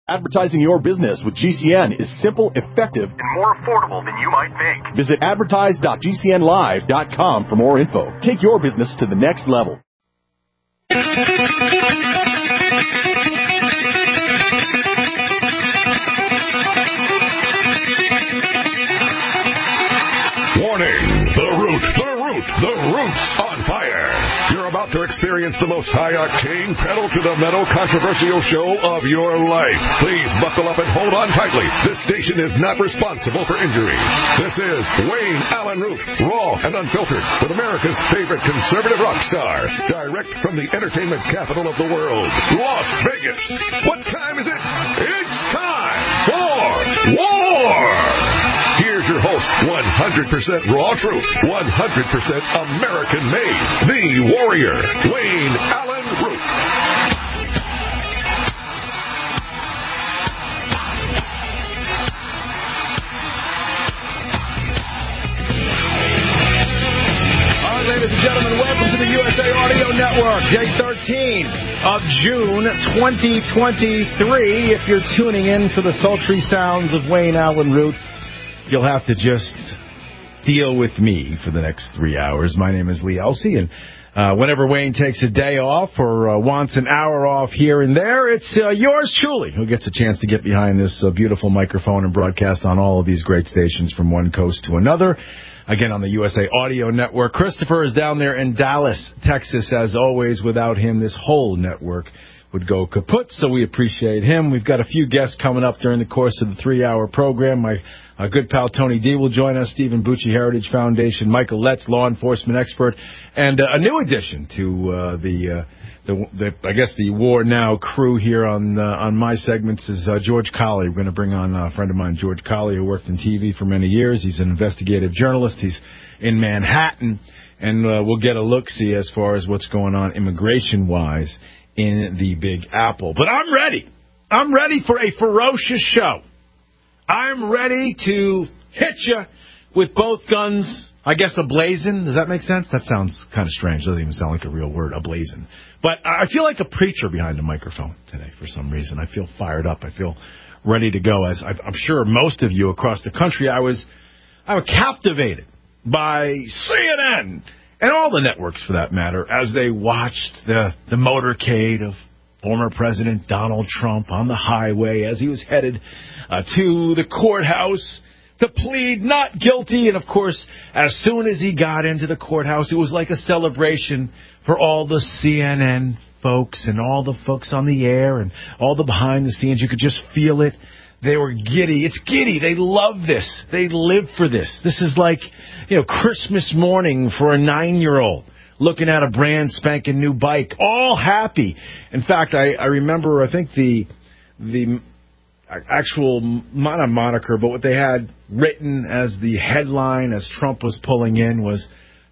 Advertising your business with GCN is simple, effective, and more affordable than you might think. Visit advertise.gcnlive.com for more info. Take your business to the next level. Warning! The Root's on fire. You're about to experience the most high-octane, pedal-to-the-metal controversial show of your life. Please buckle up and hold on tightly. This station is not responsible for injuries. This is Wayne Allen Root, raw and unfiltered, with America's favorite conservative rock star, direct from the entertainment capital of the world, Las Vegas. What time is it? It's time for war! Here's your host, 100% raw truth, 100% American-made, the warrior, Wayne Allen Root. All right, ladies and gentlemen, welcome to the USA Audio Network, day 13 of June 2023. If you're tuning in for the sultry sounds of Wayne Allen Root, you'll have to just deal with me for the next 3 hours. My name is Lee Elsey, and whenever Wayne takes a day off or wants an hour off here and there, it's yours truly who gets a chance to get behind this beautiful microphone and broadcast on all of these great stations from one coast to another. Again, on the USA Audio Network. Christopher is down there in Dallas, Texas. As always, without him, this whole network would go kaput, so we appreciate him. We've got a few guests coming up during the course of the 3-hour program. My good pal Tony D will join us, Stephen Bucci, Heritage Foundation, Michael Letts, law enforcement expert, and a new addition to the War Now crew here on my segments is George Colley. We're going to bring on a friend of mine, George Colley, who worked in TV for many years. He's an investigative journalist. He's in Manhattan, and we'll get a look-see as far as what's going on immigration-wise in the Big Apple. But I'm ready. I'm ready for a ferocious show. I'm ready to hit you with both guns, I guess, ablazing. Does that make sense? That sounds kind of strange. It doesn't even sound like a real word, ablazing. But I feel like a preacher behind a microphone today for some reason. I feel fired up. I feel ready to go. As I'm sure most of you across the country, I was captivated by CNN and all the networks, for that matter, as they watched the motorcade of former President Donald Trump on the highway as he was headed to the courthouse to plead not guilty. And, of course, as soon as he got into the courthouse, it was like a celebration for all the CNN folks and all the folks on the air and all the behind the scenes. You could just feel it. They were giddy. It's giddy. They love this. They live for this. This is like, Christmas morning for a 9-year-old looking at a brand spanking new bike, all happy. In fact, I remember, I think the actual, not a moniker, but what they had written as the headline as Trump was pulling in was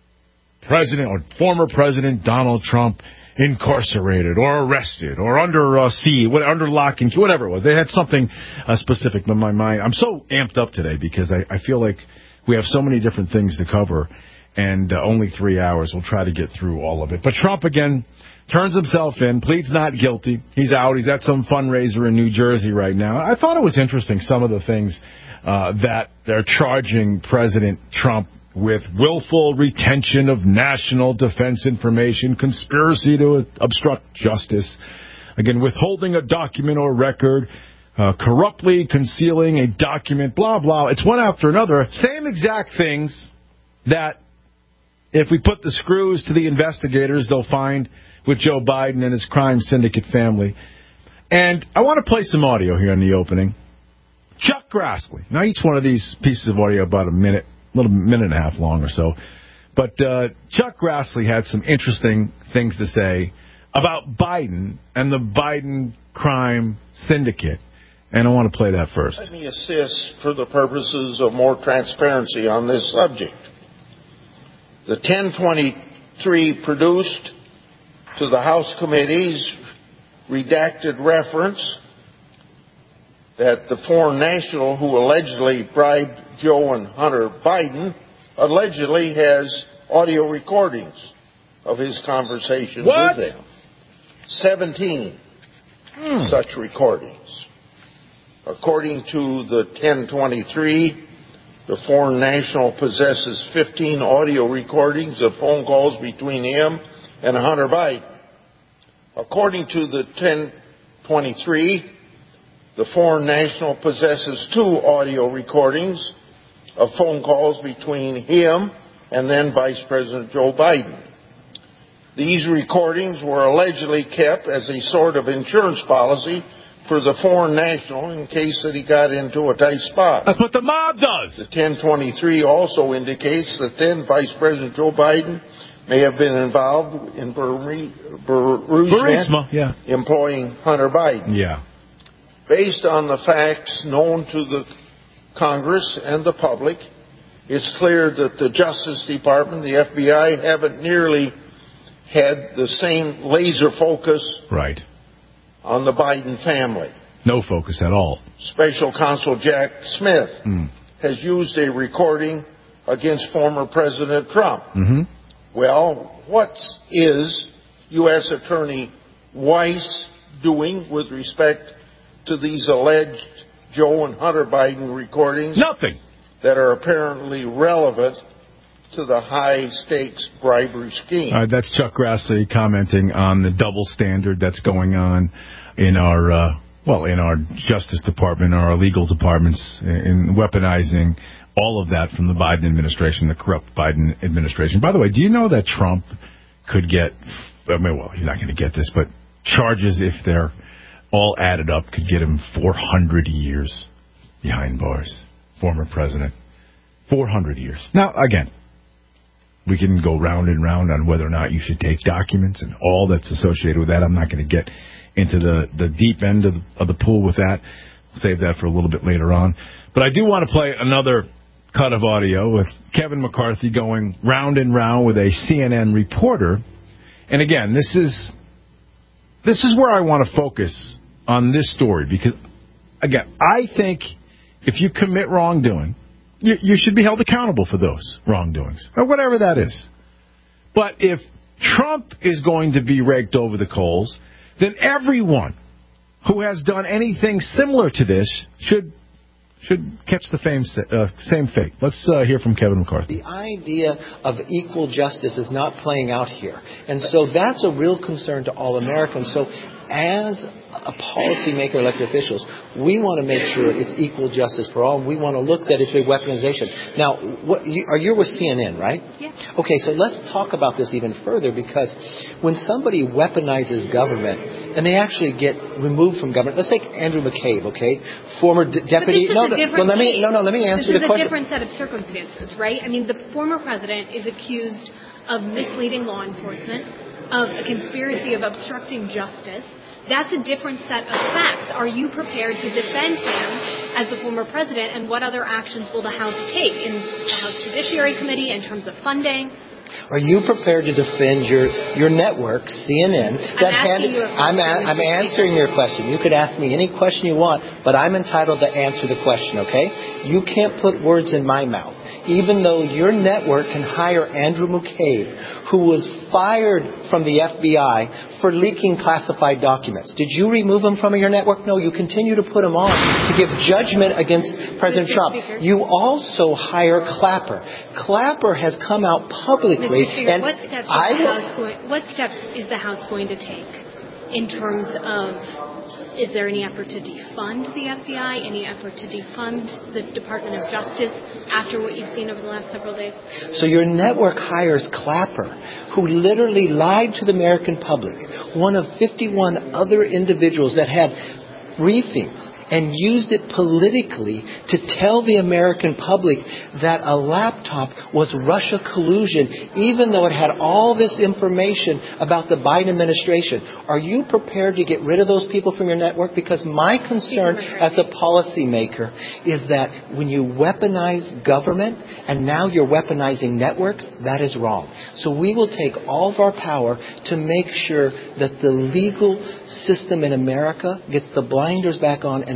former President Donald Trump incarcerated or arrested or under under lock and key, whatever it was. They had something specific in my mind. I'm so amped up today because I feel like we have so many different things to cover, and only 3 hours. We'll try to get through all of it. But Trump, again, turns himself in, pleads not guilty. He's out. He's at some fundraiser in New Jersey right now. I thought it was interesting, some of the things that they're charging President Trump with: willful retention of national defense information, conspiracy to obstruct justice, again, withholding a document or record, corruptly concealing a document, blah, blah. It's one after another. Same exact things that, if we put the screws to the investigators, they'll find with Joe Biden and his crime syndicate family. And I want to play some audio here in the opening. Chuck Grassley. Now, each one of these pieces of audio about a minute and a half long or so. But Chuck Grassley had some interesting things to say about Biden and the Biden crime syndicate. And I want to play that first. Let me assist for the purposes of more transparency on this subject. The 1023 produced to the House committees redacted reference that the foreign national who allegedly bribed Joe and Hunter Biden allegedly has audio recordings of his conversation with them. 17 such recordings. According to the 1023, the foreign national possesses 15 audio recordings of phone calls between him and Hunter Biden. According to the 1023, the foreign national possesses 2 audio recordings of phone calls between him and then Vice President Joe Biden. These recordings were allegedly kept as a sort of insurance policy for the foreign national in case that he got into a tight spot. That's what the mob does. The 1023 also indicates that then Vice President Joe Biden may have been involved in Burisma, employing Hunter Biden. Yeah. Based on the facts known to the Congress and the public, it's clear that the Justice Department, the FBI, haven't nearly had the same laser focus on the Biden family. No focus at all. Special Counsel Jack Smith has used a recording against former President Trump. Mm-hmm. Well, what is U.S. Attorney Weiss doing with respect to these alleged Joe and Hunter Biden recordings? Nothing. That are apparently relevant to the high-stakes bribery scheme. That's Chuck Grassley commenting on the double standard that's going on in our Justice Department, our legal departments, in weaponizing all of that from the Biden administration, the corrupt Biden administration. By the way, do you know that Trump could get, he's not going to get this, but charges, if they're all added up, could get him 400 years behind bars. Former president. 400 years. Now, again, we can go round and round on whether or not you should take documents and all that's associated with that. I'm not going to get into the deep end of the pool with that. Save that for a little bit later on. But I do want to play another cut of audio with Kevin McCarthy going round and round with a CNN reporter. And again, this is where I want to focus on this story because, again, I think if you commit wrongdoing, you should be held accountable for those wrongdoings, or whatever that is. But if Trump is going to be raked over the coals, then everyone who has done anything similar to this should catch the same fate. Let's hear from Kevin McCarthy. The idea of equal justice is not playing out here. And so that's a real concern to all Americans. So as a policymaker, elected officials, we want to make sure it's equal justice for all. And we want to look at it's a weaponization. Now, you're with CNN, right? Yeah. Okay, so let's talk about this even further because when somebody weaponizes government and they actually get removed from government, let's take Andrew McCabe, okay, former deputy. Let me answer the question. This is a different set of circumstances, right? I mean, the former president is accused of misleading law enforcement, of a conspiracy of obstructing justice. That's a different set of facts. Are you prepared to defend him as the former president, and what other actions will the House take in the House Judiciary Committee in terms of funding? Are you prepared to defend your network, CNN? I'm answering your question. You could ask me any question you want, but I'm entitled to answer the question, okay? You can't put words in my mouth. Even though your network can hire Andrew McCabe, who was fired from the FBI for leaking classified documents. Did you remove him from your network? No, you continue to put him on to give judgment against President Trump. You also hire Clapper. Clapper has come out publicly. And what steps is the House going to take in terms of... Is there any effort to defund the FBI? Any effort to defund the Department of Justice after what you've seen over the last several days? So your network hires Clapper, who literally lied to the American public, one of 51 other individuals that had briefings and used it politically to tell the American public that a laptop was Russia collusion, even though it had all this information about the Biden administration. Are you prepared to get rid of those people from your network? Because my concern as a policymaker is that when you weaponize government and now you're weaponizing networks, that is wrong. So we will take all of our power to make sure that the legal system in America gets the blinders back on and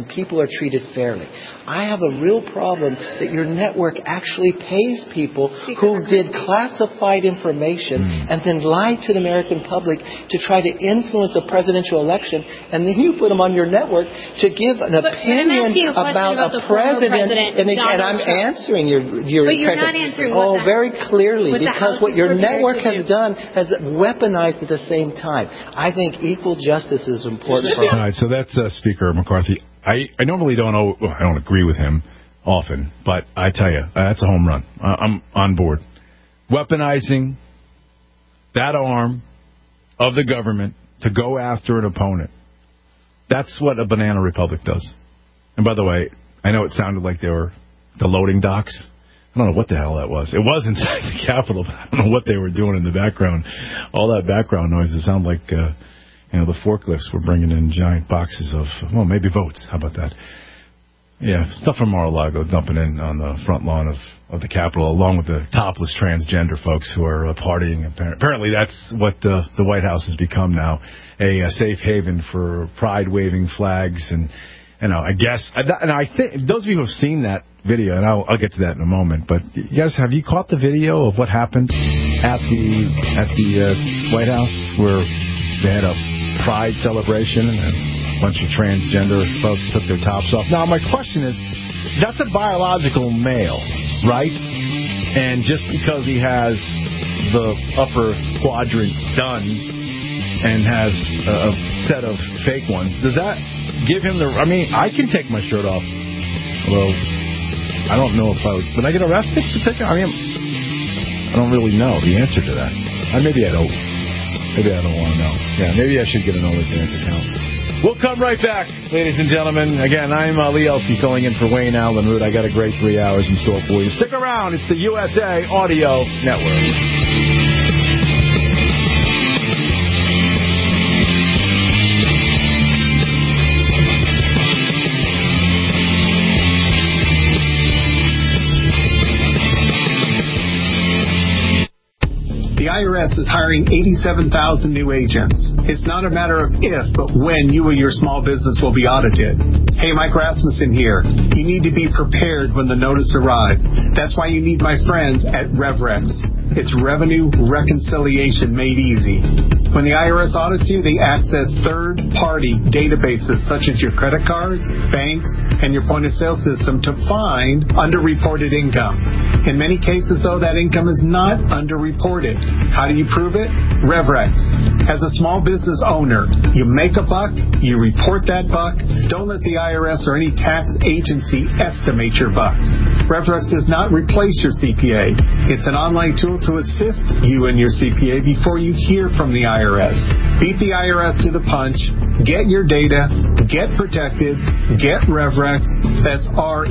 and people are treated fairly. I have a real problem that your network actually pays people who did classified information and then lied to the American public to try to influence a presidential election, and then you put them on your network to give an opinion about a president. And I'm answering your But you're not answering very clearly, because what your network has done has weaponized at the same time. I think equal justice is important. All right, so that's Speaker McCarthy. I normally don't I don't agree with him often, but I tell you, that's a home run. I'm on board. Weaponizing that arm of the government to go after an opponent. That's what a banana republic does. And by the way, I know it sounded like they were the loading docks. I don't know what the hell that was. It was inside the Capitol, but I don't know what they were doing in the background. All that background noise, it sounded like the forklifts were bringing in giant boxes of, maybe votes. How about that? Yeah, stuff from Mar-a-Lago dumping in on the front lawn of the Capitol, along with the topless transgender folks who are partying. Apparently that's what the White House has become now, a safe haven for pride-waving flags. And I guess, and I think those of you who have seen that video, and I'll get to that in a moment, but you guys, have you caught the video of what happened at the White House, where they had a pride celebration and a bunch of transgender folks took their tops off? Now, my question is, that's a biological male, right? And just because he has the upper quadrant done and has a set of fake ones, does that give him the... I mean, I can take my shirt off, although I don't know if I would I get arrested for taking... I mean, I don't really know the answer to that. Maybe I don't want to know. Yeah, maybe I should get an OnlyFans account. We'll come right back, ladies and gentlemen. Again, I'm Lee Elsey filling in for Wayne Allen Root. I got a great 3 hours in store for you. Stick around. It's the USA Audio Network. The IRS is hiring 87,000 new agents. It's not a matter of if, but when you or your small business will be audited. Hey, Mike Rasmussen here. You need to be prepared when the notice arrives. That's why you need my friends at RevRex. It's revenue reconciliation made easy. When the IRS audits you, they access third-party databases such as your credit cards, banks, and your point-of-sale system to find underreported income. In many cases, though, that income is not underreported. How do you prove it? RevRex. As a small business owner, you make a buck, you report that buck. Don't let the IRS or any tax agency estimate your bucks. RevRex does not replace your CPA. It's an online tool to assist you and your CPA before you hear from the IRS. Beat the IRS to the punch. Get your data. Get protected. Get RevRex. That's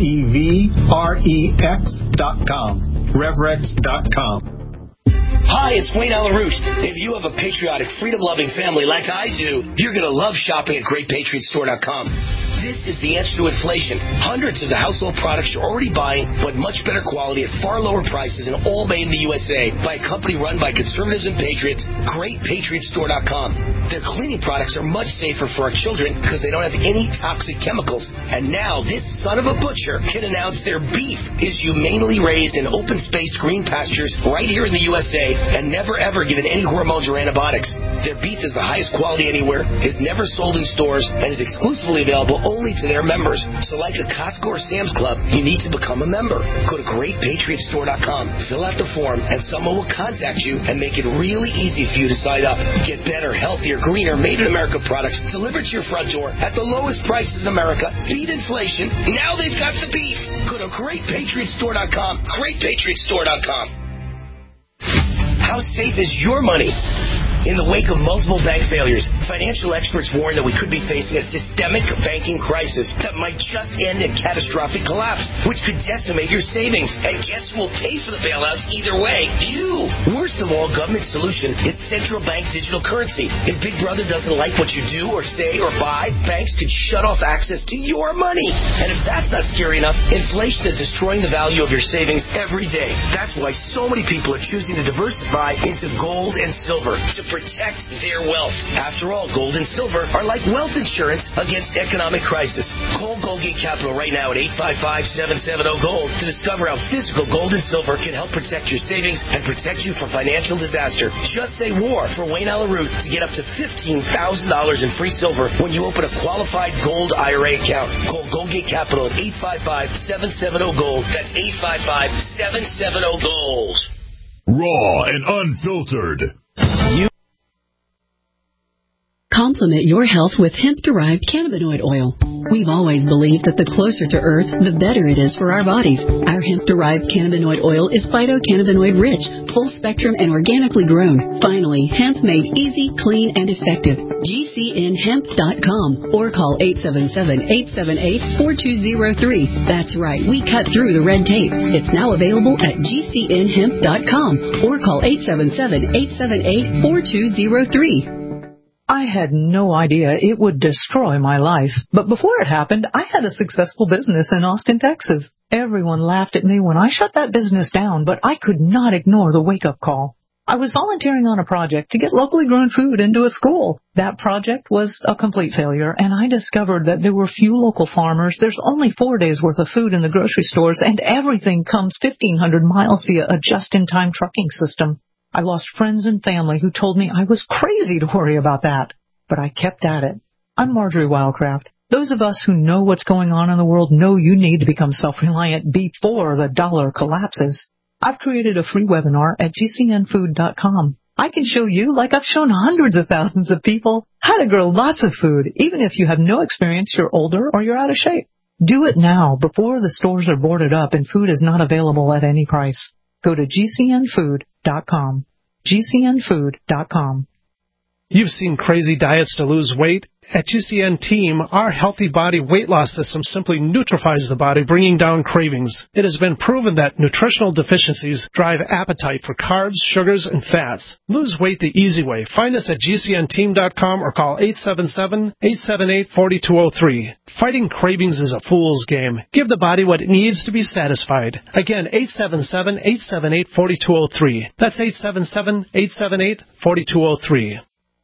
RevRex.com. RevRex.com. Hi, it's Wayne Allen Root. If you have a patriotic, freedom-loving family like I do, you're going to love shopping at GreatPatriotStore.com. This is the answer to inflation. Hundreds of the household products you're already buying, but much better quality at far lower prices and all made in the USA by a company run by conservatives and patriots, GreatPatriotStore.com. Their cleaning products are much safer for our children because they don't have any toxic chemicals. And now this son of a butcher can announce their beef is humanely raised in open-space green pastures right here in the USA and never ever given any hormones or antibiotics. Their beef is the highest quality anywhere, is never sold in stores, and is exclusively available only to their members. So like a Costco or Sam's Club, you need to become a member. Go to GreatPatriotStore.com, fill out the form, and someone will contact you and make it really easy for you to sign up. Get better, healthier, greener, made-in-America products delivered to your front door at the lowest prices in America. Beat inflation. Now they've got the beef. Go to GreatPatriotStore.com, GreatPatriotStore.com. How safe is your money? In the wake of multiple bank failures, financial experts warn that we could be facing a systemic banking crisis that might just end in catastrophic collapse, which could decimate your savings. And guess who will pay for the bailouts either way? You! Worst of all, government solution is central bank digital currency. If Big Brother doesn't like what you do or say or buy, banks could shut off access to your money. And if that's not scary enough, inflation is destroying the value of your savings every day. That's why so many people are choosing to diversify into gold and silver to protect their wealth. After all, gold and silver are like wealth insurance against economic crisis. Call Goldgate Capital right now at 855-770-GOLD to discover how physical gold and silver can help protect your savings and protect you from financial disaster. Just say war for Wayne Allyn Root to get up to $15,000 in free silver when you open a qualified gold IRA account. Call Goldgate Capital at 855-770-GOLD. That's 855-770-GOLD. Raw and unfiltered. Complement your health with hemp-derived cannabinoid oil. We've always believed that the closer to Earth, the better it is for our bodies. Our hemp-derived cannabinoid oil is phytocannabinoid-rich, full-spectrum, and organically grown. Finally, hemp made easy, clean, and effective. GCNhemp.com or call 877-878-4203. That's right, we cut through the red tape. It's now available at GCNhemp.com or call 877-878-4203. I had no idea it would destroy my life. But before it happened, I had a successful business in Austin, Texas. Everyone laughed at me when I shut that business down, but I could not ignore the wake-up call. I was volunteering on a project to get locally grown food into a school. That project was a complete failure, and I discovered that there were few local farmers. There's only 4 days' worth of food in the grocery stores, and everything comes 1,500 miles via a just-in-time trucking system. I lost friends and family who told me I was crazy to worry about that. But I kept at it. I'm Marjorie Wildcraft. Those of us who know what's going on in the world know you need to become self-reliant before the dollar collapses. I've created a free webinar at GCNfood.com. I can show you, like I've shown hundreds of thousands of people, how to grow lots of food, even if you have no experience, you're older, or you're out of shape. Do it now, before the stores are boarded up and food is not available at any price. Go to GCNfood.com. GCNfood.com. You've seen crazy diets to lose weight. At GCN Team, our Healthy Body Weight Loss System simply neutralizes the body, bringing down cravings. It has been proven that nutritional deficiencies drive appetite for carbs, sugars, and fats. Lose weight the easy way. Find us at GCNteam.com or call 877-878-4203. Fighting cravings is a fool's game. Give the body what it needs to be satisfied. Again, 877-878-4203. That's 877-878-4203.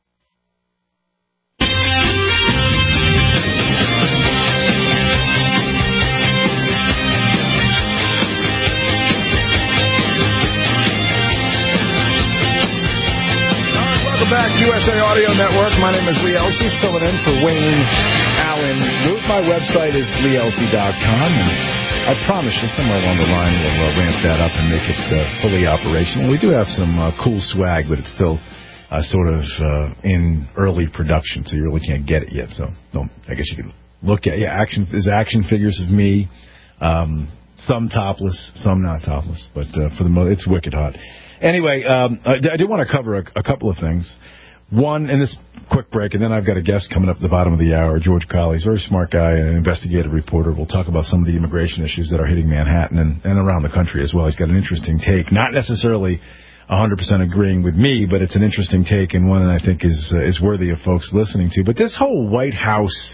Back, USA Audio Network. My name is Lee Elsey, filling in for Wayne Allyn Root. My website is leeelsey.com, and I promise you somewhere along the line we'll ramp that up and make it fully operational. We do have some cool swag, but it's still sort of in early production, so you really can't get it yet. So I guess you can look at there's action figures of me, some topless, some not topless, but for the most, it's wicked hot. Anyway, I do want to cover a couple of things. One, in this quick break, and then I've got a guest coming up at the bottom of the hour, George Colley. He's a very smart guy, an investigative reporter. We'll talk about some of the immigration issues that are hitting Manhattan and around the country as well. He's got an interesting take, not necessarily 100% agreeing with me, but it's an interesting take and one that I think is worthy of folks listening to. But this whole White House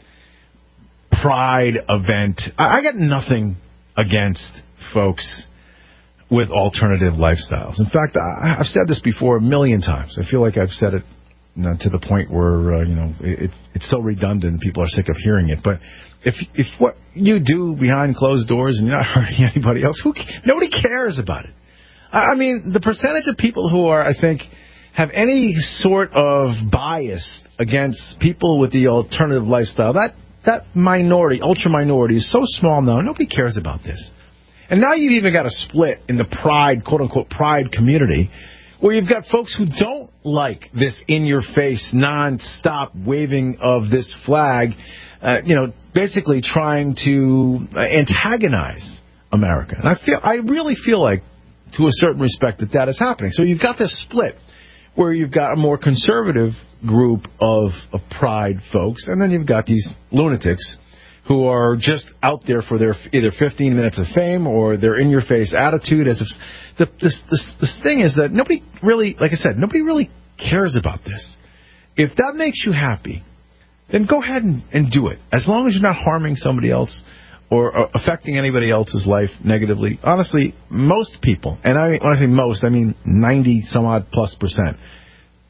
Pride event, I got nothing against folks with alternative lifestyles. In fact, I've said this before a million times. I feel like I've said it to the point where it's so redundant, people are sick of hearing it. But if what you do behind closed doors and you're not hurting anybody else, nobody cares about it. I mean, the percentage of people who are, I think, have any sort of bias against people with the alternative lifestyle, that minority, ultra minority, is so small now. Nobody cares about this. And now you've even got a split in the pride, quote-unquote, pride community, where you've got folks who don't like this in-your-face, non-stop waving of this flag, basically trying to antagonize America. And I really feel like, to a certain respect, that is happening. So you've got this split where you've got a more conservative group of pride folks, and then you've got these lunatics who are just out there for their either 15 minutes of fame or their in-your-face attitude. As if this thing is that nobody really, like I said, nobody really cares about this. If that makes you happy, then go ahead and do it. As long as you're not harming somebody else or affecting anybody else's life negatively. Honestly, most people, and when I say most, I mean 90-some-odd+%,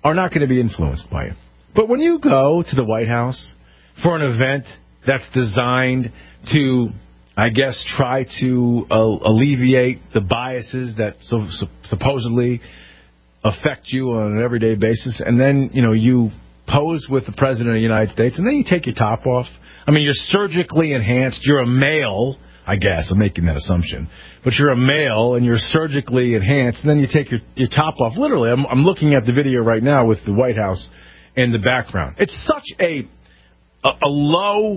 are not going to be influenced by it. But when you go to the White House for an event that's designed to, I guess, try to alleviate the biases that supposedly affect you on an everyday basis, and then, you pose with the President of the United States, and then you take your top off. I mean, you're surgically enhanced. You're a male, I guess. I'm making that assumption. But you're a male, and you're surgically enhanced, and then you take your top off. Literally, I'm looking at the video right now with the White House in the background. It's such a low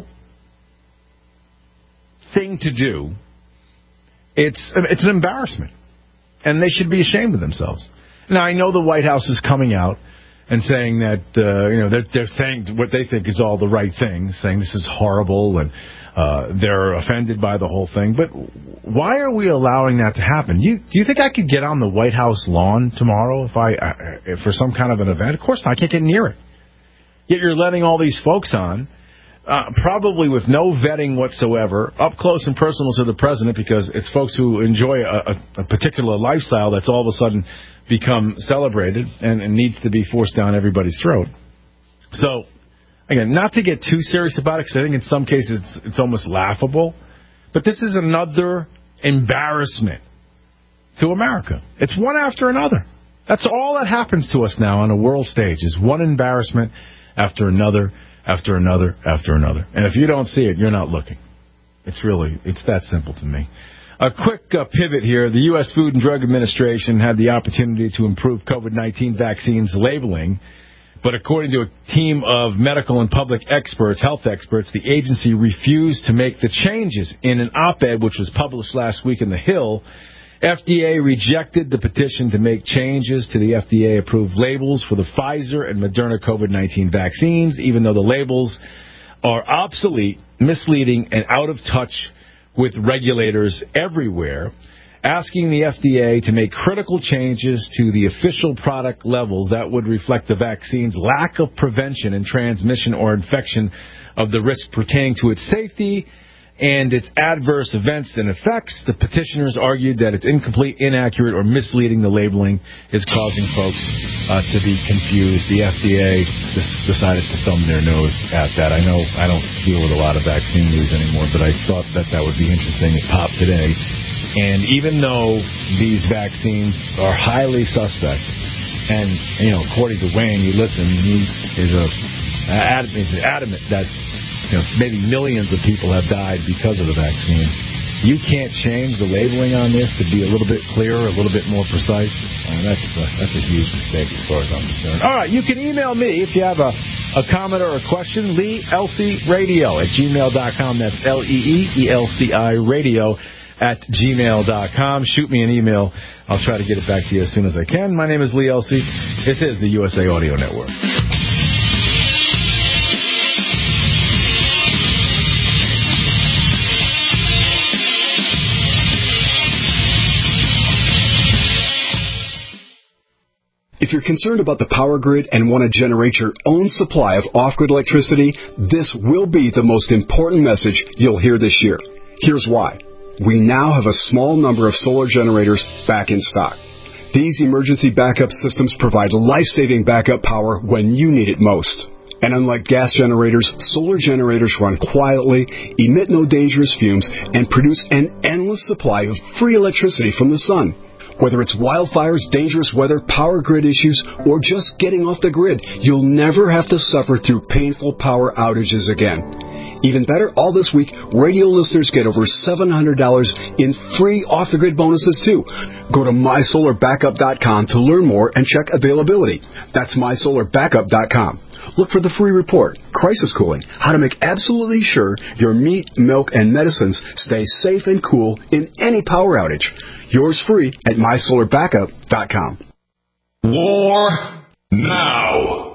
thing to do. It's an embarrassment, and they should be ashamed of themselves. Now, I know the White House is coming out and saying that they're saying what they think is all the right things, saying this is horrible, and they're offended by the whole thing. But why are we allowing that to happen? Do you think I could get on the White House lawn tomorrow if for some kind of an event? Of course not. I can't get near it. Yet you're letting all these folks on, probably with no vetting whatsoever, up close and personal to the president, because it's folks who enjoy a particular lifestyle that's all of a sudden become celebrated and needs to be forced down everybody's throat. So, again, not to get too serious about it, because I think in some cases it's almost laughable, but this is another embarrassment to America. It's one after another. That's all that happens to us now on a world stage, is one embarrassment after another, after another, after another. And if you don't see it, you're not looking. It's that simple to me. A quick pivot here. The U.S. Food and Drug Administration had the opportunity to improve COVID-19 vaccines labeling, but according to a team of medical and public experts, health experts, the agency refused to make the changes. In an op-ed which was published last week in The Hill, FDA rejected the petition to make changes to the FDA-approved labels for the Pfizer and Moderna COVID-19 vaccines, even though the labels are obsolete, misleading, and out of touch with regulators everywhere, asking the FDA to make critical changes to the official product levels that would reflect the vaccine's lack of prevention and transmission or infection of the risk pertaining to its safety and its adverse events and effects. The petitioners argued that it's incomplete, inaccurate, or misleading. The labeling is causing folks to be confused. The FDA decided to thumb their nose at that. I know I don't deal with a lot of vaccine news anymore, but I thought that would be interesting. It popped today. And even though these vaccines are highly suspect, and, according to Wayne, he is adamant that maybe millions of people have died because of the vaccine. You can't change the labeling on this to be a little bit clearer, a little bit more precise. That's a huge mistake as far as I'm concerned. All right, you can email me if you have a comment or a question. LeeElciRadio@gmail.com. That's LeeElci radio@gmail.com. Shoot me an email. I'll try to get it back to you as soon as I can. My name is Lee Elci. This is the USA Audio Network. If you're concerned about the power grid and want to generate your own supply of off-grid electricity, this will be the most important message you'll hear this year. Here's why. We now have a small number of solar generators back in stock. These emergency backup systems provide life-saving backup power when you need it most. And unlike gas generators, solar generators run quietly, emit no dangerous fumes, and produce an endless supply of free electricity from the sun. Whether it's wildfires, dangerous weather, power grid issues, or just getting off the grid, you'll never have to suffer through painful power outages again. Even better, all this week, radio listeners get over $700 in free off-the-grid bonuses, too. Go to MySolarBackup.com to learn more and check availability. That's MySolarBackup.com. Look for the free report, Crisis Cooling, how to make absolutely sure your meat, milk, and medicines stay safe and cool in any power outage. Yours free at MySolarBackup.com. War now.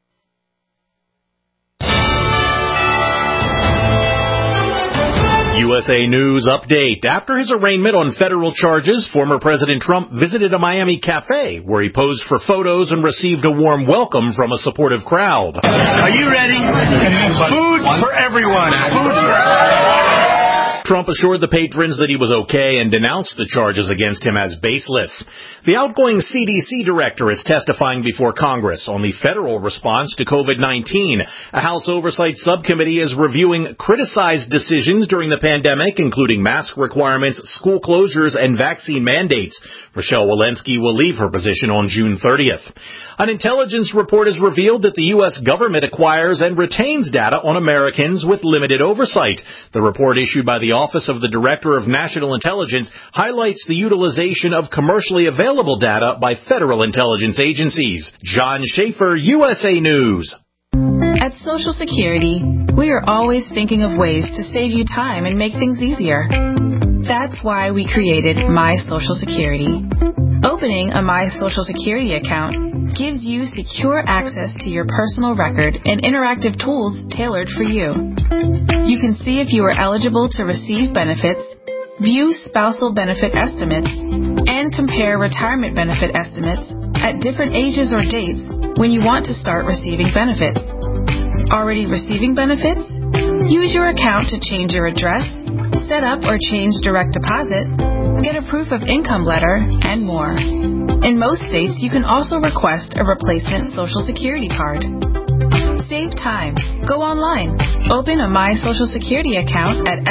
USA News Update. After his arraignment on federal charges, former President Trump visited a Miami cafe where he posed for photos and received a warm welcome from a supportive crowd. Are you ready? Food for everyone. Food for everyone. Trump assured the patrons that he was okay and denounced the charges against him as baseless. The outgoing CDC director is testifying before Congress on the federal response to COVID-19. A House Oversight Subcommittee is reviewing criticized decisions during the pandemic, including mask requirements, school closures, and vaccine mandates. Rochelle Walensky will leave her position on June 30th. An intelligence report has revealed that the U.S. government acquires and retains data on Americans with limited oversight. The report issued by the Office of the Director of National Intelligence highlights the utilization of commercially available data by federal intelligence agencies. John Schaefer, USA News. At Social Security, we are always thinking of ways to save you time and make things easier. That's why we created My Social Security. Opening a My Social Security account gives you secure access to your personal record and interactive tools tailored for you. You can see if you are eligible to receive benefits, view spousal benefit estimates, and compare retirement benefit estimates at different ages or dates when you want to start receiving benefits. Already receiving benefits? Use your account to change your address, set up or change direct deposit, get a proof of income letter, and more. In most states, you can also request a replacement Social Security card. Save time. Go online. Open a My Social Security account at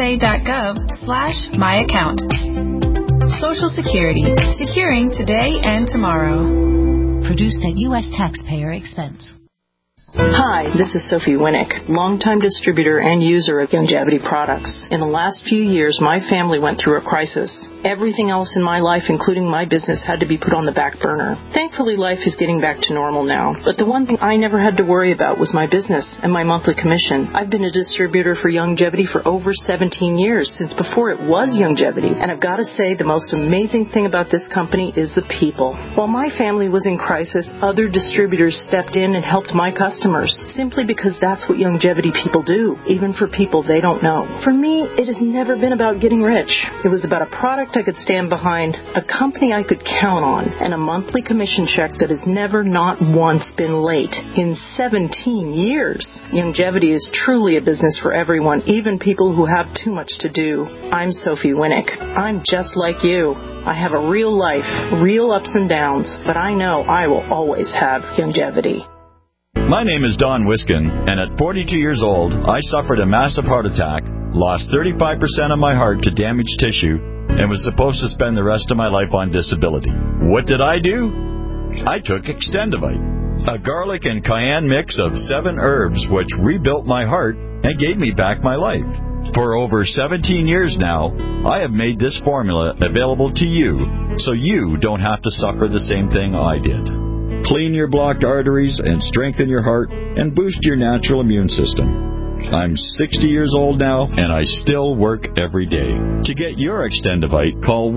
ssa.gov/myaccount. Social Security. Securing today and tomorrow. Produced at U.S. taxpayer expense. Hi, this is Sophie Winnick, longtime distributor and user of Youngevity products. In the last few years, my family went through a crisis. Everything else in my life, including my business, had to be put on the back burner. Thankfully, life is getting back to normal now. But the one thing I never had to worry about was my business and my monthly commission. I've been a distributor for Youngevity for over 17 years, since before it was Youngevity. And I've got to say, the most amazing thing about this company is the people. While my family was in crisis, other distributors stepped in and helped my customers, simply because that's what Youngevity people do, even for people they don't know. For me, it has never been about getting rich. It was about a product I could stand behind, a company I could count on, and a monthly commission check that has never not once been late. In 17 years, Youngevity is truly a business for everyone, even people who have too much to do. I'm Sophie Winnick. I'm just like you. I have a real life, real ups and downs, but I know I will always have Youngevity. My name is Don Wiskin, and at 42 years old, I suffered a massive heart attack, lost 35% of my heart to damaged tissue, and was supposed to spend the rest of my life on disability. What did I do? I took Extendivite, a garlic and cayenne mix of 7 herbs which rebuilt my heart and gave me back my life. For over 17 years now, I have made this formula available to you so you don't have to suffer the same thing I did. Clean your blocked arteries and strengthen your heart and boost your natural immune system. I'm 60 years old now, and I still work every day. To get your Extendivite, call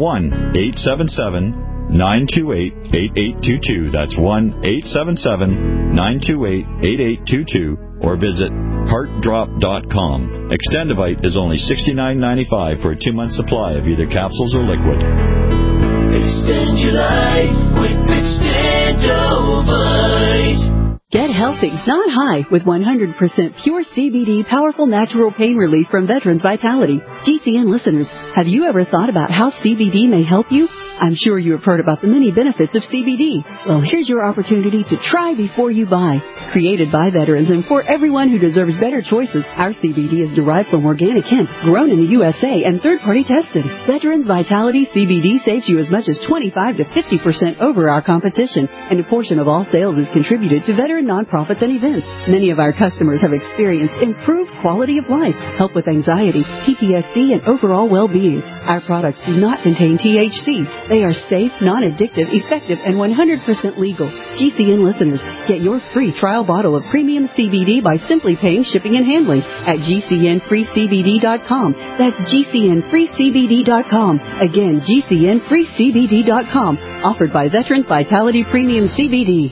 1-877-928-8822. That's 1-877-928-8822. Or visit heartdrop.com. Extendivite is only $69.95 for a 2-month supply of either capsules or liquid. Extend your life with Extendovite. Get healthy, not high, with 100% pure CBD powerful natural pain relief from Veterans Vitality. GCN listeners, have you ever thought about how CBD may help you? I'm sure you have heard about the many benefits of CBD. Well, here's your opportunity to try before you buy. Created by veterans and for everyone who deserves better choices, our CBD is derived from organic hemp, grown in the USA, and third-party tested. Veterans Vitality CBD saves you as much as 25 to 50% over our competition, and a portion of all sales is contributed to veteran nonprofits and events. Many of our customers have experienced improved quality of life, help with anxiety, PTSD, and overall well-being. Our products do not contain THC. They are safe, non-addictive, effective, and 100% legal. GCN listeners, get your free trial bottle of premium CBD by simply paying shipping and handling at GCNFreeCBD.com. That's GCNFreeCBD.com. Again, GCNFreeCBD.com. Offered by Veterans Vitality Premium CBD.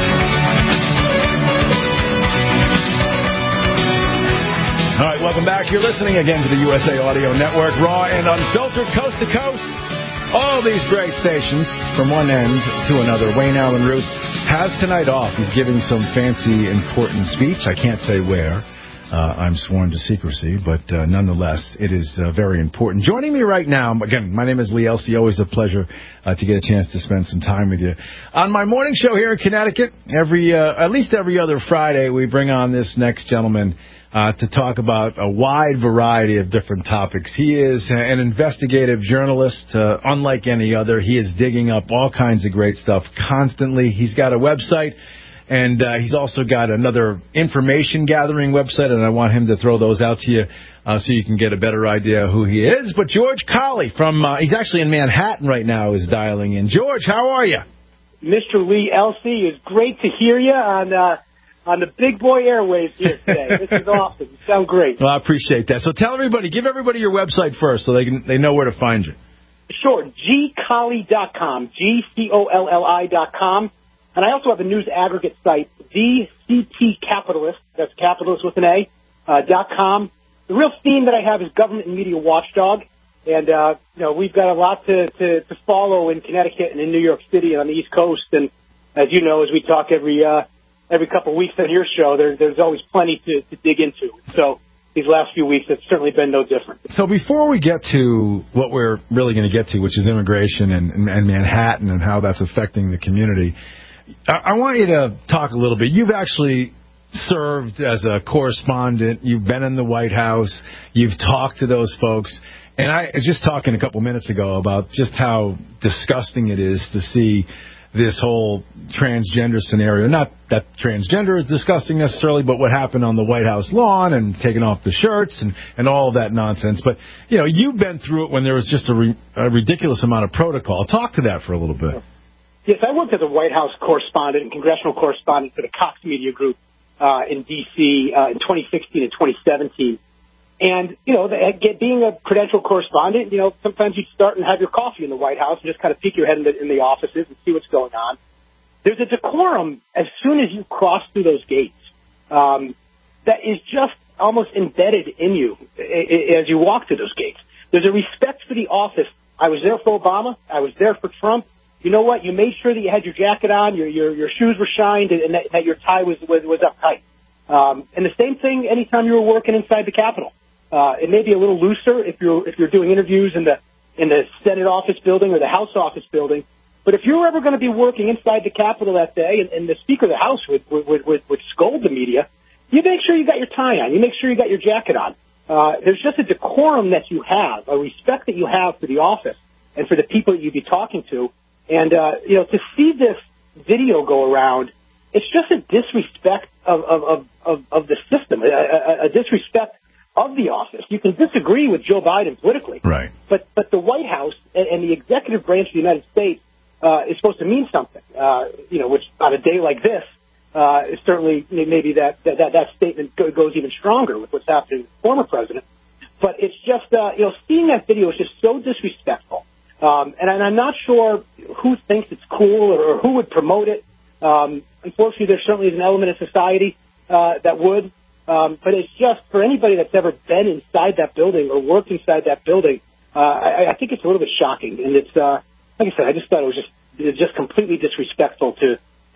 Welcome back. You're listening again to the USA Audio Network, raw and unfiltered, coast to coast. All these great stations from one end to another. Wayne Allen Root has tonight off. He's giving some fancy, important speech. I can't say where. I'm sworn to secrecy, but nonetheless, it is very important. Joining me right now, again, my name is Lee Elsey. Always a pleasure to get a chance to spend some time with you. On my morning show here in Connecticut, at least every other Friday, we bring on this next gentleman to talk about a wide variety of different topics. He is an investigative journalist, unlike any other. He is digging up all kinds of great stuff constantly. He's got a website, and he's also got another information-gathering website, and I want him to throw those out to you so you can get a better idea of who he is. But George Colley he's actually in Manhattan right now, is dialing in. George, how are you? Mr. Lee Elsey, it's great to hear you on the big boy airwaves here today. This is awesome. You sound great. Well, I appreciate that. So give everybody your website first so they know where to find you. Sure. gcolley.com, GCOLLI.com. And I also have a news aggregate site, the CT Capitalist, that's capitalist with an A, .com. The real theme that I have is government and media watchdog. And, we've got a lot to follow in Connecticut and in New York City and on the East Coast. And as you know, as we talk every couple of weeks on your show, there's always plenty to dig into. So these last few weeks, it's certainly been no different. So before we get to what we're really going to get to, which is immigration and Manhattan and how that's affecting the community, I want you to talk a little bit. You've actually served as a correspondent. You've been in the White House. You've talked to those folks. And I was just talking a couple minutes ago about just how disgusting it is to see this whole transgender scenario. Not that transgender is disgusting necessarily, but what happened on the White House lawn and taking off the shirts and all of that nonsense. But, you've been through it when there was just a ridiculous amount of protocol. Talk to that for a little bit. Yes, I worked as a White House correspondent and congressional correspondent for the Cox Media Group in D.C. In 2016 and 2017. And, being a credentialed correspondent, sometimes you start and have your coffee in the White House and just kind of peek your head in the offices and see what's going on. There's a decorum as soon as you cross through those gates that is just almost embedded in you as you walk through those gates. There's a respect for the office. I was there for Obama. I was there for Trump. You know what? You made sure that you had your jacket on, your shoes were shined, and that your tie was up tight. And the same thing anytime you were working inside the Capitol. It may be a little looser if you're doing interviews in the Senate office building or the House office building. But if you're ever going to be working inside the Capitol that day, and the Speaker of the House would scold the media, you make sure you got your tie on. You make sure you got your jacket on. There's just a decorum that you have, a respect that you have for the office and for the people that you'd be talking to. And, to see this video go around, it's just a disrespect of the system, a disrespect of the office. You can disagree with Joe Biden politically. Right. But the White House and the executive branch of the United States is supposed to mean something, which on a day like this, is certainly maybe that statement goes even stronger with what's happening with the former president. But it's just, seeing that video is just so disrespectful. And I'm not sure who thinks it's cool or who would promote it. Unfortunately, there certainly is an element of society that would. But it's just, for anybody that's ever been inside that building or worked inside that building, I think it's a little bit shocking. And it's, like I said, I just thought it was just completely disrespectful to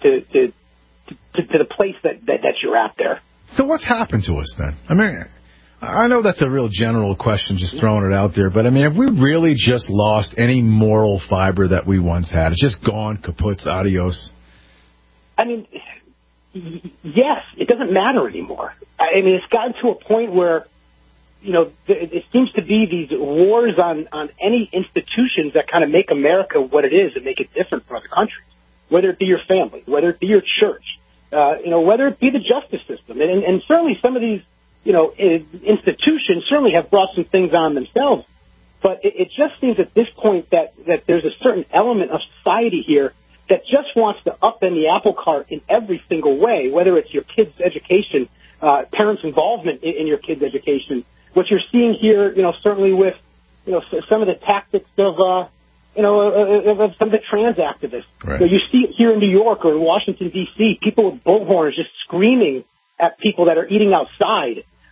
the place that you're at there. So what's happened to us then? I mean, I know that's a real general question, just throwing it out there, but I mean, have we really just lost any moral fiber that we once had? It's just gone, kaputs, adios? I mean, yes, it doesn't matter anymore. I mean, it's gotten to a point where, it seems to be these wars on any institutions that kind of make America what it is and make it different from other countries, whether it be your family, whether it be your church, whether it be the justice system. And certainly some of these, institutions certainly have brought some things on themselves. But it just seems at this point that there's a certain element of society here that just wants to upend the apple cart in every single way, whether it's your kid's education, parents' involvement in your kid's education. What you're seeing here, certainly with, some of the tactics of some of the trans activists. Right. You see it here in New York or in Washington, D.C., people with bullhorns just screaming at people that are eating outside.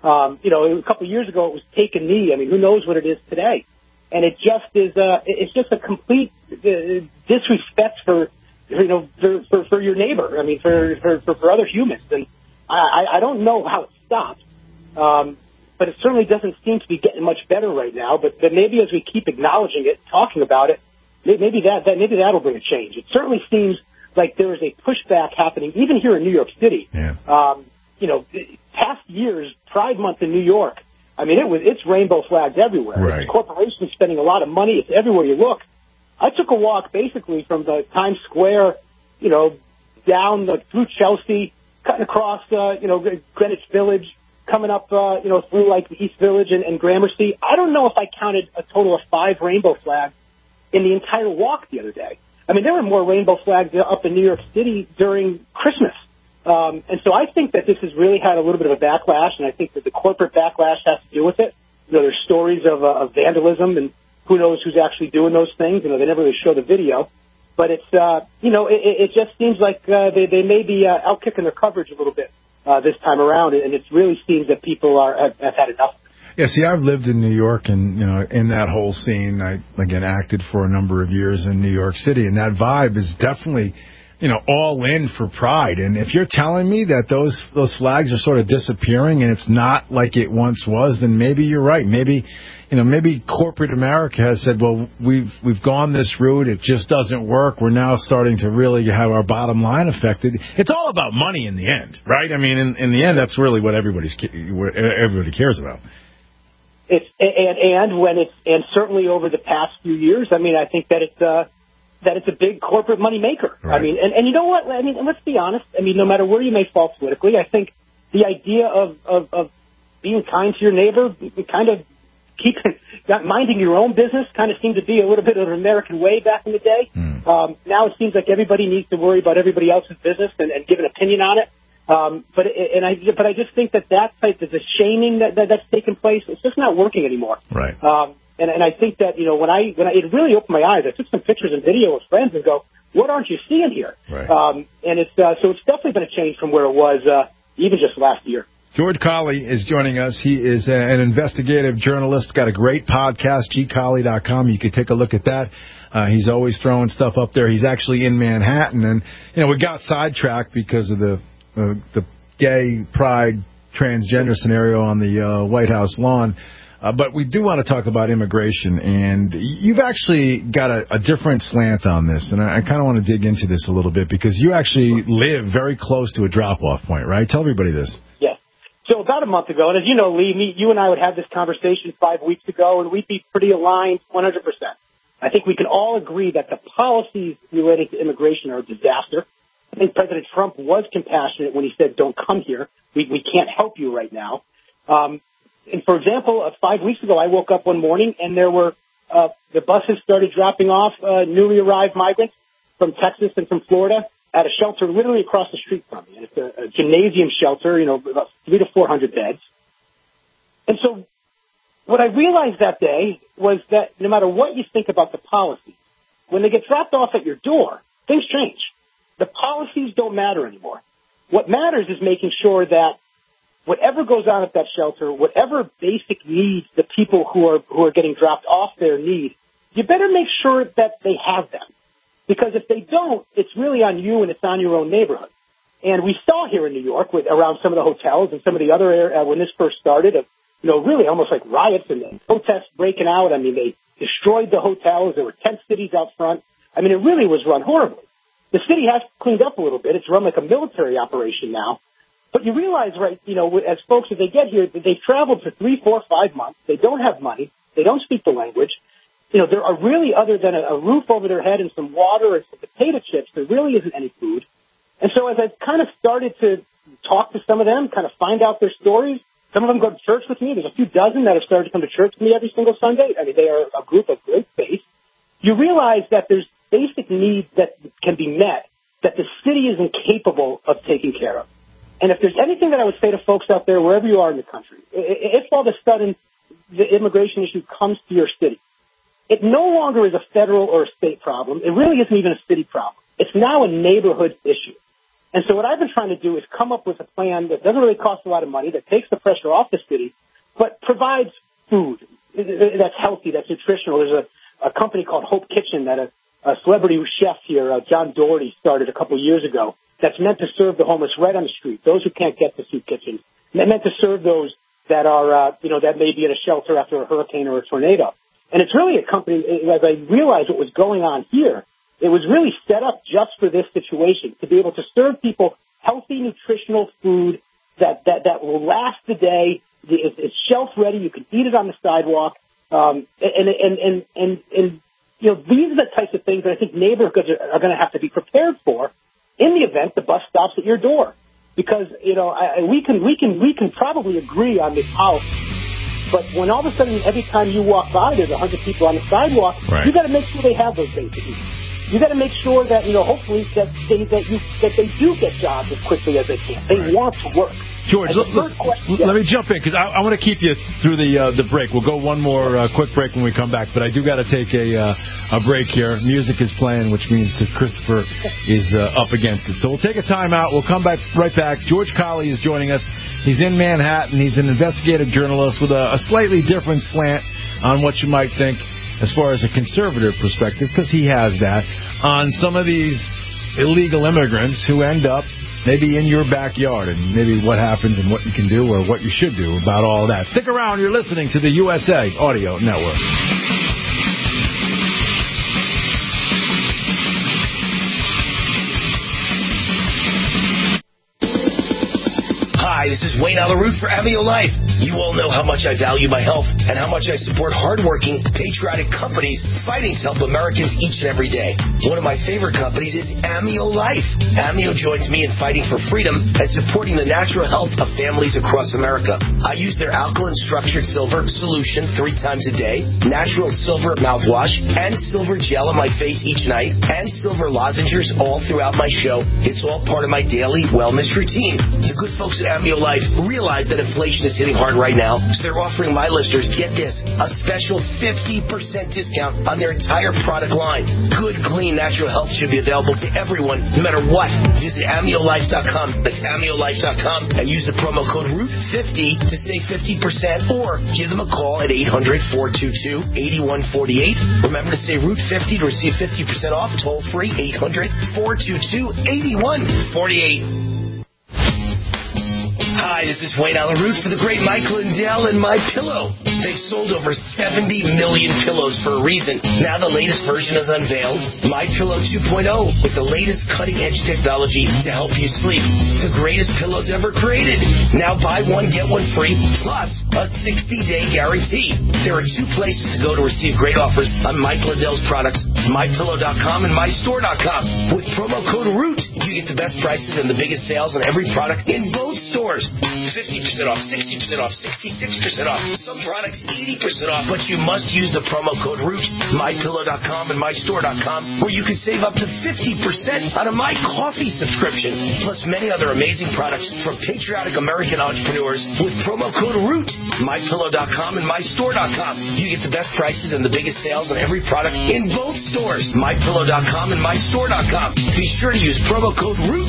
A couple of years ago, it was take a knee. I mean, who knows what it is today? And it just is, it's just a complete disrespect for your neighbor. I mean, for other humans. And I don't know how it stops. But it certainly doesn't seem to be getting much better right now. But maybe as we keep acknowledging it, talking about it, maybe that'll bring a change. It certainly seems like there is a pushback happening, even here in New York City. Yeah. Past years, Pride Month in New York, I mean, it's rainbow flags everywhere. Right. It's corporations spending a lot of money. It's everywhere you look. I took a walk basically from the Times Square, down through Chelsea, cutting across, Greenwich Village, coming up, through like the East Village and Gramercy. I don't know if I counted a total of 5 rainbow flags in the entire walk the other day. I mean, there were more rainbow flags up in New York City during Christmas. And so I think that this has really had a little bit of a backlash, and I think that the corporate backlash has to do with it. There's stories of vandalism, and who knows who's actually doing those things. They never really show the video. But it's, it just seems like they may be out kicking their coverage a little bit this time around, and it really seems that people have had enough. Yeah, see, I've lived in New York, and, in that whole scene, I, again, acted for a number of years in New York City, and that vibe is definitely, all in for Pride. And if you're telling me that those flags are sort of disappearing and it's not like it once was, then maybe you're right. Maybe corporate America has said, well, we've gone this route. It just doesn't work. We're now starting to really have our bottom line affected. It's all about money in the end, right? I mean, in the end, that's really what everybody cares about. And certainly over the past few years, I mean, I think that it's a big corporate money maker. Right. I mean, and you know what? I mean, let's be honest. I mean, no matter where you may fall politically, I think the idea of being kind to your neighbor, kind of minding your own business, kind of seemed to be a little bit of an American way back in the day. Now it seems like everybody needs to worry about everybody else's business and give an opinion on it. But I just think that type of the shaming that's taken place, it's just not working anymore. Right. And I think that, when it really opened my eyes, I took some pictures and video with friends and go, what aren't you seeing here? Right. And it's definitely been a change from where it was, even just last year. George Colley is joining us. He is an investigative journalist, got a great podcast, gcolley.com. You can take a look at that. He's always throwing stuff up there. He's actually in Manhattan. And, we got sidetracked because of the gay pride transgender scenario on the White House lawn. But we do want to talk about immigration, and you've actually got a different slant on this, and I kind of want to dig into this a little bit because you actually live very close to a drop-off point, right? Tell everybody this. Yes. So about a month ago, and as you know, Lee, you and I would have this conversation 5 weeks ago, and we'd be pretty aligned 100%. I think we can all agree that the policies related to immigration are a disaster. I think President Trump was compassionate when he said, don't come here. We can't help you right now. And for example, 5 weeks ago, I woke up one morning and there were the buses started dropping off newly arrived migrants from Texas and from Florida at a shelter literally across the street from me. And it's a gymnasium shelter, about 300 to 400 beds. And so what I realized that day was that no matter what you think about the policies, when they get dropped off at your door, things change. The policies don't matter anymore. What matters is making sure that whatever goes on at that shelter, whatever basic needs the people who are getting dropped off there need, you better make sure that they have them. Because if they don't, it's really on you and it's on your own neighborhood. And we saw here in New York around some of the hotels and some of the other areas when this first started, really almost like riots and protests breaking out. I mean, they destroyed the hotels. There were tent cities out front. I mean, it really was run horribly. The city has cleaned up a little bit. It's run like a military operation now. But you realize, right, as folks, as they get here, they've traveled for 3, 4, 5 months. They don't have money. They don't speak the language. There are really, other than a roof over their head and some water and some potato chips, there really isn't any food. And so as I kind of started to talk to some of them, kind of find out their stories, some of them go to church with me. There's a few dozen that have started to come to church with me every single Sunday. I mean, they are a group of great faith. You realize that there's basic needs that can be met that the city is incapable of taking care of. And if there's anything that I would say to folks out there, wherever you are in the country, if all of a sudden the immigration issue comes to your city, it no longer is a federal or a state problem. It really isn't even a city problem. It's now a neighborhood issue. And so what I've been trying to do is come up with a plan that doesn't really cost a lot of money, that takes the pressure off the city, but provides food that's healthy, that's nutritional. There's a company called Hope Kitchen that a celebrity chef here, John Doherty, started a couple of years ago that's meant to serve the homeless right on the street, those who can't get to soup kitchens. And meant to serve those that are, that may be in a shelter after a hurricane or a tornado. And it's really a company, as I realized what was going on here, it was really set up just for this situation, to be able to serve people healthy, nutritional food that will last the day. It's shelf ready. You can eat it on the sidewalk. And these are the types of things that I think neighborhoods are going to have to be prepared for in the event the bus stops at your door. Because, we can probably agree on this policy. But when all of a sudden, every time you walk by, there's 100 people on the sidewalk, You got to make sure they have those basic needs. You got to make sure that, hopefully that they do get jobs as quickly as they can. They want to work. George, let me jump in, because I want to keep you through the break. We'll go one more quick break when we come back, but I do got to take a break here. Music is playing, which means that Christopher is up against it. So we'll take a time out. We'll come back right back. George Colley is joining us. He's in Manhattan. He's an investigative journalist with a slightly different slant on what you might think, as far as a conservative perspective, because he has that, on some of these illegal immigrants who end up maybe in your backyard, and maybe what happens and what you can do or what you should do about all that. Stick around. You're listening to the USA Audio Network. Hi, this is Wayne Alaroot for Amio Life. You all know how much I value my health and how much I support hardworking, patriotic companies fighting to help Americans each and every day. One of my favorite companies is Amio Life. Amio joins me in fighting for freedom and supporting the natural health of families across America. I use their alkaline structured silver solution 3 times a day, natural silver mouthwash, and silver gel on my face each night, and silver lozenges all throughout my show. It's all part of my daily wellness routine. The good folks at Amio Life realize that inflation is hitting hard right now, so they're offering my listeners, get this, a special 50% discount on their entire product line. Good, clean, natural health should be available to everyone, no matter what. Visit AmioLife.com. That's AmioLife.com and use the promo code ROOT50 to save 50%, or give them a call at 800-422-8148. Remember to say ROOT50 to receive 50% off. Toll free, 800-422-8148. Hi, this is Wayne Alaroot for the great Mike Lindell and My Pillow. They've sold over 70 million pillows for a reason. Now the latest version is unveiled, My Pillow 2.0, with the latest cutting-edge technology to help you sleep. The greatest pillows ever created. Now buy one, get one free, plus a 60-day guarantee. There are 2 places to go to receive great offers on Mike Lindell's products, MyPillow.com and MyStore.com. With promo code ROOT, you get the best prices and the biggest sales on every product in both stores. 50% off, 60% off, 66% off. Some products 80% off, but you must use the promo code ROOT, MyPillow.com and MyStore.com, where you can save up to 50% on a My Coffee subscription, plus many other amazing products from patriotic American entrepreneurs with promo code ROOT, MyPillow.com and MyStore.com. You get the best prices and the biggest sales on every product in both stores, MyPillow.com and MyStore.com. Be sure to use promo code ROOT.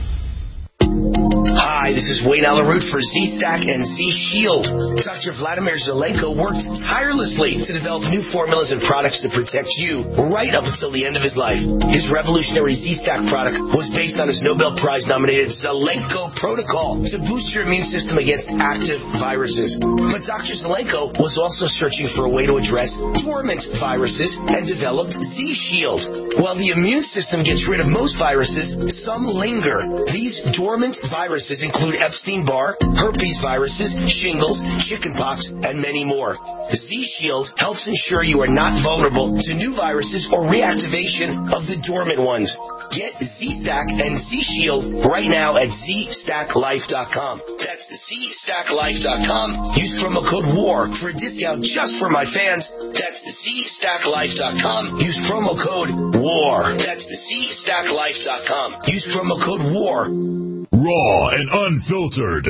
Hi, this is Wayne Alaroot for Z-Stack and Z-Shield. Dr. Vladimir Zelenko worked tirelessly to develop new formulas and products to protect you right up until the end of his life. His revolutionary Z-Stack product was based on his Nobel Prize-nominated Zelenko Protocol to boost your immune system against active viruses. But Dr. Zelenko was also searching for a way to address dormant viruses and developed Z-Shield. While the immune system gets rid of most viruses, some linger. These dormant viruses include Epstein-Barr, herpes viruses, shingles, chickenpox, and many more. Z-Shield helps ensure you are not vulnerable to new viruses or reactivation of the dormant ones. Get Z-Stack and Z-Shield right now at ZStackLife.com. That's ZStackLife.com. Use promo code WAR for a discount just for my fans. That's ZStackLife.com. Use promo code WAR. That's ZStackLife.com. Use promo code WAR. Raw and unfiltered.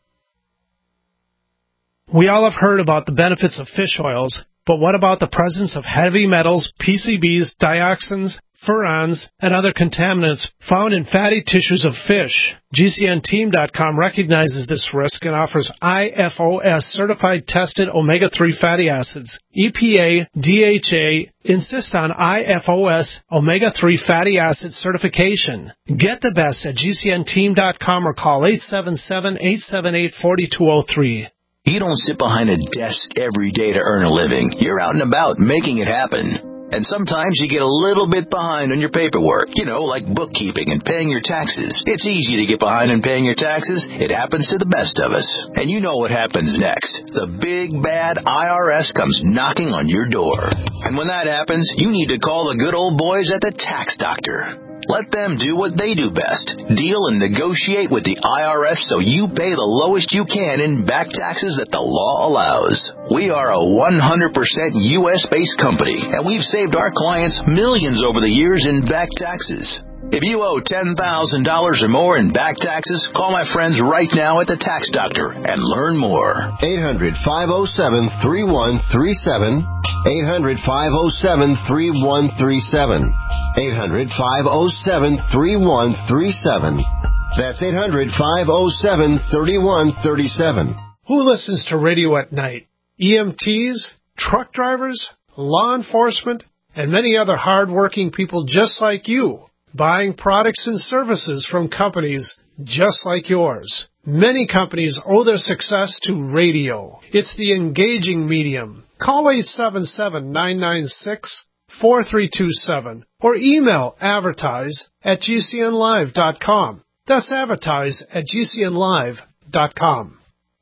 We all have heard about the benefits of fish oils, but what about the presence of heavy metals, PCBs, dioxins, furans, and other contaminants found in fatty tissues of fish. GCNteam.com recognizes this risk and offers IFOS certified tested omega-3 fatty acids. EPA, DHA insist on IFOS omega-3 fatty acid certification. Get the best at GCNteam.com or call 877-878-4203. You don't sit behind a desk every day to earn a living. You're out and about making it happen. And sometimes you get a little bit behind on your paperwork, like bookkeeping and paying your taxes. It's easy to get behind on paying your taxes. It happens to the best of us. And you know what happens next. The big, bad IRS comes knocking on your door. And when that happens, you need to call the good old boys at the Tax Doctor. Let them do what they do best. Deal and negotiate with the IRS so you pay the lowest you can in back taxes that the law allows. We are a 100% U.S.-based company, and we've saved our clients millions over the years in back taxes. If you owe $10,000 or more in back taxes, call my friends right now at the Tax Doctor and learn more. 800-507-3137. 800-507-3137. 800-507-3137. That's 800-507-3137. Who listens to radio at night? EMTs, truck drivers, law enforcement, and many other hard-working people just like you, buying products and services from companies just like yours. Many companies owe their success to radio. It's the engaging medium. Call 877-996-4327 or email advertise@gcnlive.com. That's advertise@gcnlive.com.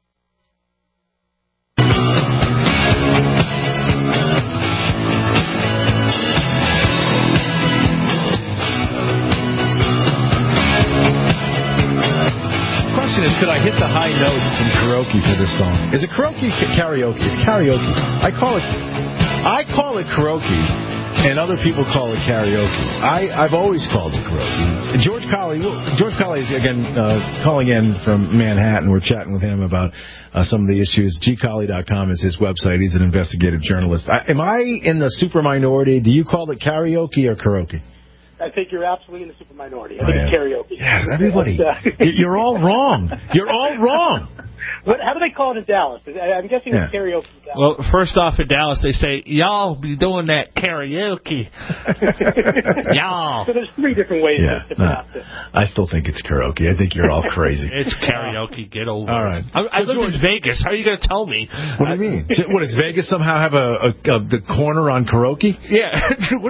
Is could I hit the high notes in karaoke for this song? Is it karaoke? Karaoke. It's karaoke. I call it karaoke, and other people call it karaoke. I've always called it karaoke. George Colley is again calling in from Manhattan. We're chatting with him about some of the issues. gcolley.com is his website. He's an investigative journalist. Am I in the super minority? Do you call it karaoke or karaoke? I think you're absolutely in the super minority. I think it's karaoke. Yeah, everybody. You're all wrong. You're all wrong. How do they call it in Dallas? I'm guessing it's karaoke in Dallas. Well, first off, in Dallas, they say, y'all be doing that karaoke. Y'all. So there's three different ways to pronounce it. I still think it's karaoke. I think you're all crazy. It's karaoke. Get over it. All right. I live in Vegas. How are you going to tell me? What do you mean? What, does Vegas somehow have the corner on karaoke? Yeah.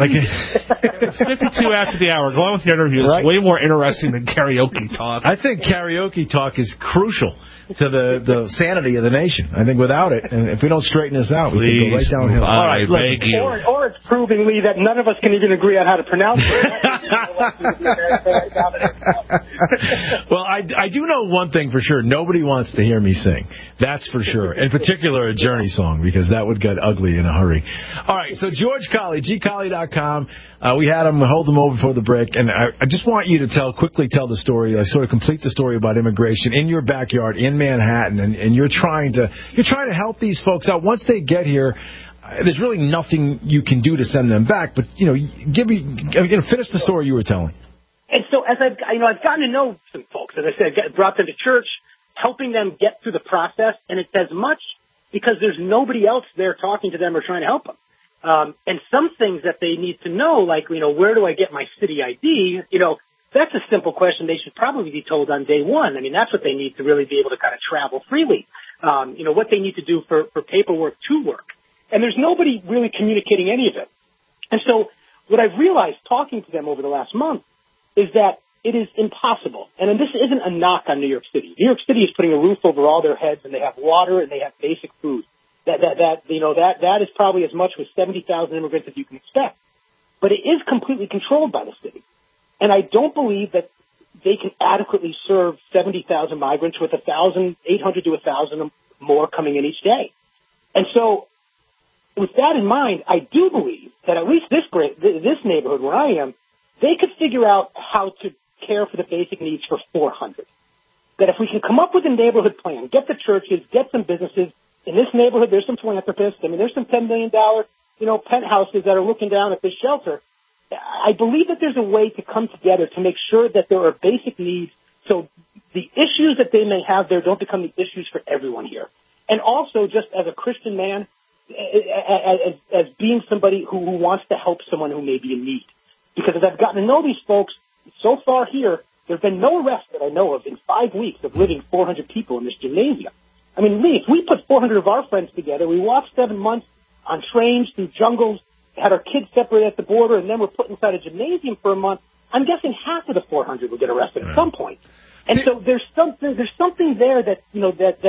52 after the hour. Go on with the interview. It's way more interesting than karaoke talk. I think karaoke talk is crucial to the sanity of the nation. I think without it, and if we don't straighten this out, we can go right downhill. All right, beg you. Or it's proving, Lee, that none of us can even agree on how to pronounce it. Well, I do know one thing for sure. Nobody wants to hear me sing. That's for sure. In particular, a Journey song, because that would get ugly in a hurry. All right, so George Colley, gcolley.com. We had him, hold him over before the break, and I just want you to quickly tell the story, sort of complete the story about immigration in your backyard in Manhattan, and you're trying to help these folks out. Once they get here, there's really nothing you can do to send them back, but finish the story you were telling. And so as I've gotten to know some folks, as I said, brought them to church, helping them get through the process, and it's as much because there's nobody else there talking to them or trying to help them. And some things that they need to know, like, where do I get my city ID? That's a simple question they should probably be told on day one. I mean, that's what they need to really be able to kind of travel freely. What they need to do for paperwork to work. And there's nobody really communicating any of it. And so what I've realized talking to them over the last month is that it is impossible. And this isn't a knock on New York City. New York City is putting a roof over all their heads, and they have water, and they have basic food. That is probably as much with 70,000 immigrants as you can expect. But it is completely controlled by the city. And I don't believe that they can adequately serve 70,000 migrants with 800 to 1,000 more coming in each day. And so with that in mind, I do believe that at least this neighborhood where I am, they could figure out how to care for the basic needs for 400. That if we can come up with a neighborhood plan, get the churches, get some businesses. In this neighborhood, there's some philanthropists. I mean, there's some $10 million, penthouses that are looking down at this shelter. I believe that there's a way to come together to make sure that there are basic needs so the issues that they may have there don't become the issues for everyone here. And also, just as a Christian man, as being somebody who wants to help someone who may be in need. Because as I've gotten to know these folks, so far here, there have been no arrests that I know of in 5 weeks of living 400 people in this gymnasium. I mean, Lee, if we put 400 of our friends together, we walked 7 months on trains through jungles, had our kids separated at the border, and then we're put inside a gymnasium for a month, I'm guessing half of the 400 will get arrested at some point. And so there's something there that, you know, that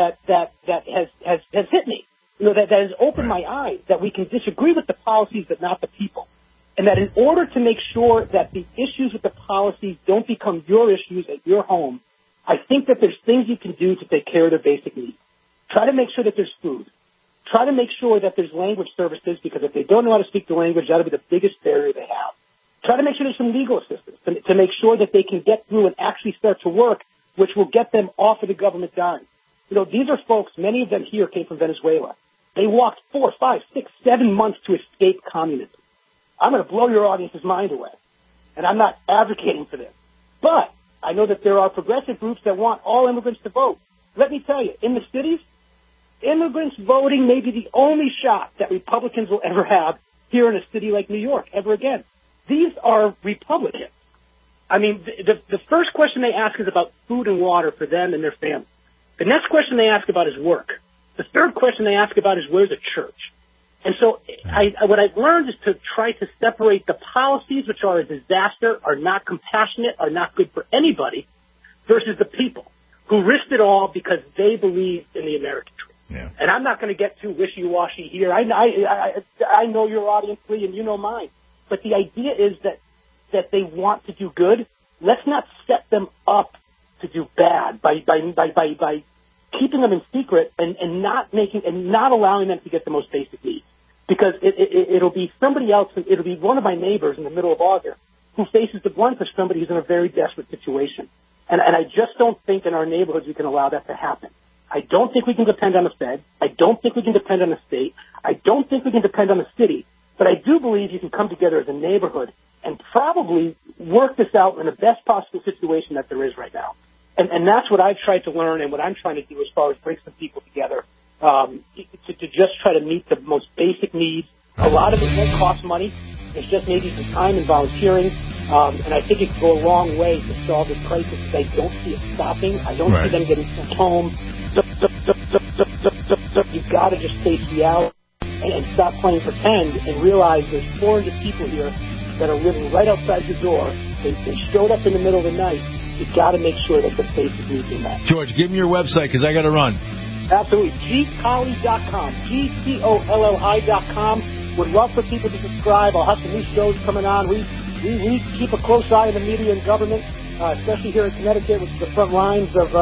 has hit me. You know, that has opened my eyes, that we can disagree with the policies but not the people. And that in order to make sure that the issues with the policies don't become your issues at your home, I think that there's things you can do to take care of their basic needs. Try to make sure that there's food. Try to make sure that there's language services, because if they don't know how to speak the language, that'll be the biggest barrier they have. Try to make sure there's some legal assistance to make sure that they can get through and actually start to work, which will get them off of the government dime. You know, these are folks, many of them here came from Venezuela. They walked 4, 5, 6, 7 months to escape communism. I'm going to blow your audience's mind away, and I'm not advocating for this. But I know that there are progressive groups that want all immigrants to vote. Let me tell you, in the cities, immigrants voting may be the only shot that Republicans will ever have here in a city like New York ever again. These are Republicans. I mean, the first question they ask is about food and water for them and their family. The next question they ask about is work. The third question they ask about is where's a church? And so what I've learned is to try to separate the policies, which are a disaster, are not compassionate, are not good for anybody, versus the people who risked it all because they believe in the American dream. Yeah. And I'm not going to get too wishy-washy here. I know your audience, Lee, and you know mine. But the idea is that they want to do good. Let's not set them up to do bad by keeping them in secret and not allowing them to get the most basic needs. Because it'll be somebody else, it'll be one of my neighbors in the middle of August who faces the brunt of somebody who's in a very desperate situation. And I just don't think in our neighborhoods we can allow that to happen. I don't think we can depend on the Fed. I don't think we can depend on the state. I don't think we can depend on the city. But I do believe you can come together as a neighborhood and probably work this out in the best possible situation that there is right now. And that's what I've tried to learn and what I'm trying to do as far as bring some people together to just try to meet the most basic needs. A lot of it won't cost money. It's just maybe some time and volunteering. And I think it can go a long way to solve this crisis. I don't see it stopping. I don't see them getting sent home. You've got to just face reality and stop playing pretend and realize there's 400 people here that are living right outside your door. They showed up in the middle of the night. You've got to make sure that the basic needs are met. George, give me your website because I got to run. Absolutely. GColley.com. GCOLLI.com. Would love for people to subscribe. I'll have some new shows coming on. We keep a close eye on the media and government, especially here in Connecticut, which is the front lines of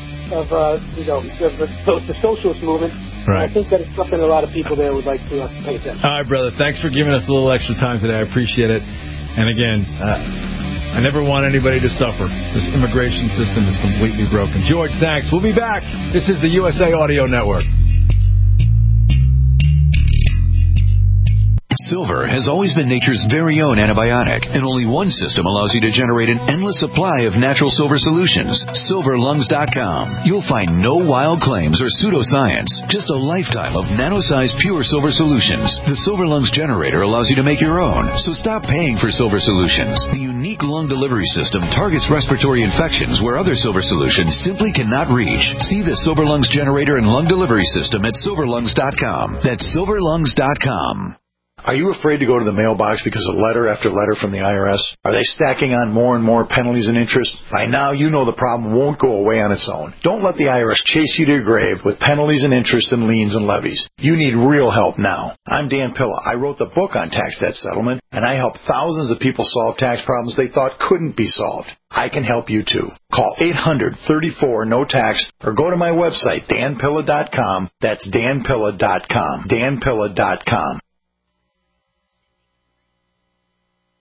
the socialist movement. Right. I think that it's something a lot of people there would like to pay attention. All right, brother. Thanks for giving us a little extra time today. I appreciate it. And again, I never want anybody to suffer. This immigration system is completely broken. George, thanks. We'll be back. This is the USA Audio Network. Silver has always been nature's very own antibiotic, and only one system allows you to generate an endless supply of natural silver solutions. SilverLungs.com. You'll find no wild claims or pseudoscience, just a lifetime of nano-sized pure silver solutions. The Silver Lungs generator allows you to make your own, so stop paying for silver solutions. The unique lung delivery system targets respiratory infections where other silver solutions simply cannot reach. See the Silver Lungs generator and lung delivery system at SilverLungs.com. That's SilverLungs.com. Are you afraid to go to the mailbox because of letter after letter from the IRS? Are they stacking on more and more penalties and interest? By now, you know the problem won't go away on its own. Don't let the IRS chase you to your grave with penalties and interest and liens and levies. You need real help now. I'm Dan Pilla. I wrote the book on tax debt settlement, and I help thousands of people solve tax problems they thought couldn't be solved. I can help you too. Call 800-34-NO-TAX or go to my website, danpilla.com. That's danpilla.com. danpilla.com.